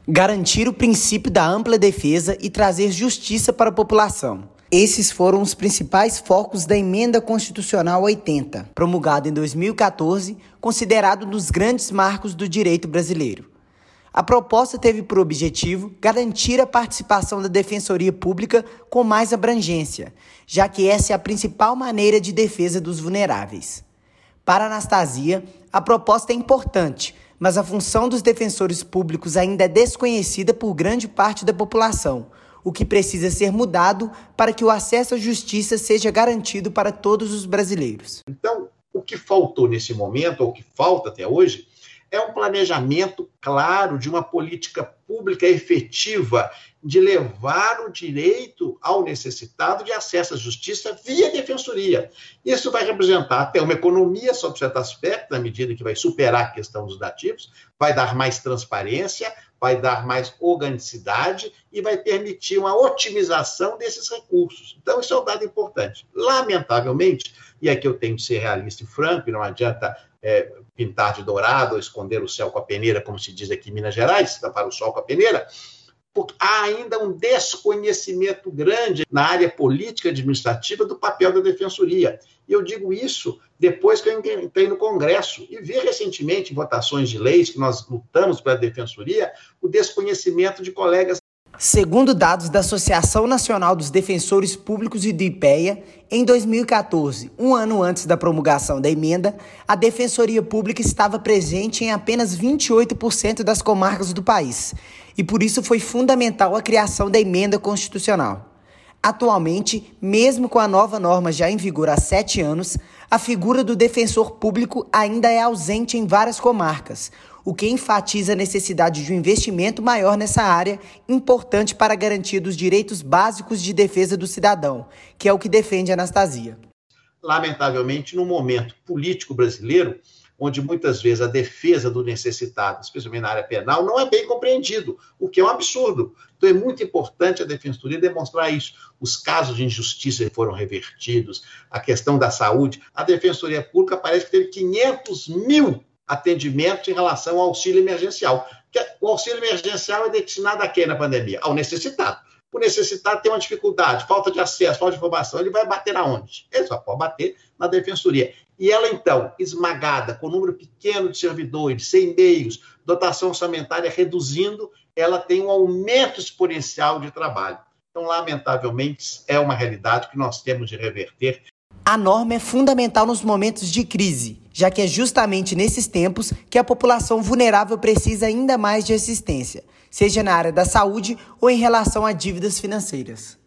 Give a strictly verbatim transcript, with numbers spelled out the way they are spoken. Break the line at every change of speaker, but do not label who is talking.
Garantir o princípio da ampla defesa e trazer justiça para a população. Esses foram os principais focos da Emenda Constitucional oitenta, promulgada em dois mil e quatorze, considerado um dos grandes marcos do direito brasileiro. A proposta teve por objetivo garantir a participação da Defensoria Pública com mais abrangência, já que essa é a principal maneira de defesa dos vulneráveis. Para Anastasia, a proposta é importante, mas a função dos defensores públicos ainda é desconhecida por grande parte da população, o que precisa ser mudado para que o acesso à justiça seja garantido para todos os brasileiros.
Então, o que faltou nesse momento, ou o que falta até hoje, é um planejamento claro de uma política pública efetiva de levar o direito ao necessitado de acesso à justiça via defensoria. Isso vai representar até uma economia sob certo aspecto, na medida que vai superar a questão dos dativos, vai dar mais transparência, vai dar mais organicidade e vai permitir uma otimização desses recursos. Então, isso é um dado importante. Lamentavelmente, e aqui eu tenho que ser realista e franco, e não adianta é, pintar de dourado ou esconder o céu com a peneira, como se diz aqui em Minas Gerais, tapar o sol com a peneira, porque há ainda um desconhecimento grande na área política e administrativa do papel da defensoria. E eu digo isso depois que eu entrei no Congresso e vi recentemente em votações de leis que nós lutamos pela defensoria, o desconhecimento de colegas.
Segundo dados da Associação Nacional dos Defensores Públicos e do IPEA, em dois mil e quatorze, um ano antes da promulgação da emenda, a Defensoria Pública estava presente em apenas vinte e oito por cento das comarcas do país, e por isso foi fundamental a criação da emenda constitucional. Atualmente, mesmo com a nova norma já em vigor há sete anos, a figura do defensor público ainda é ausente em várias comarcas, o que enfatiza a necessidade de um investimento maior nessa área, importante para a garantia dos direitos básicos de defesa do cidadão, que é o que defende a Anastasia.
Lamentavelmente, no momento político brasileiro, onde muitas vezes a defesa do necessitado, especialmente na área penal, não é bem compreendido, o que é um absurdo. Então é muito importante a Defensoria demonstrar isso. Os casos de injustiça foram revertidos, a questão da saúde. A Defensoria Pública parece que teve quinhentos mil atendimentos em relação ao auxílio emergencial. O auxílio emergencial é destinado a quem na pandemia? Ao necessitado. O necessitado tem uma dificuldade, falta de acesso, falta de informação, ele vai bater aonde? Ele só pode bater na Defensoria. E ela, então, esmagada, com um número pequeno de servidores, sem meios, dotação orçamentária reduzindo, ela tem um aumento exponencial de trabalho. Então, lamentavelmente, é uma realidade que nós temos de reverter.
A norma é fundamental nos momentos de crise, já que é justamente nesses tempos que a população vulnerável precisa ainda mais de assistência, seja na área da saúde ou em relação a dívidas financeiras.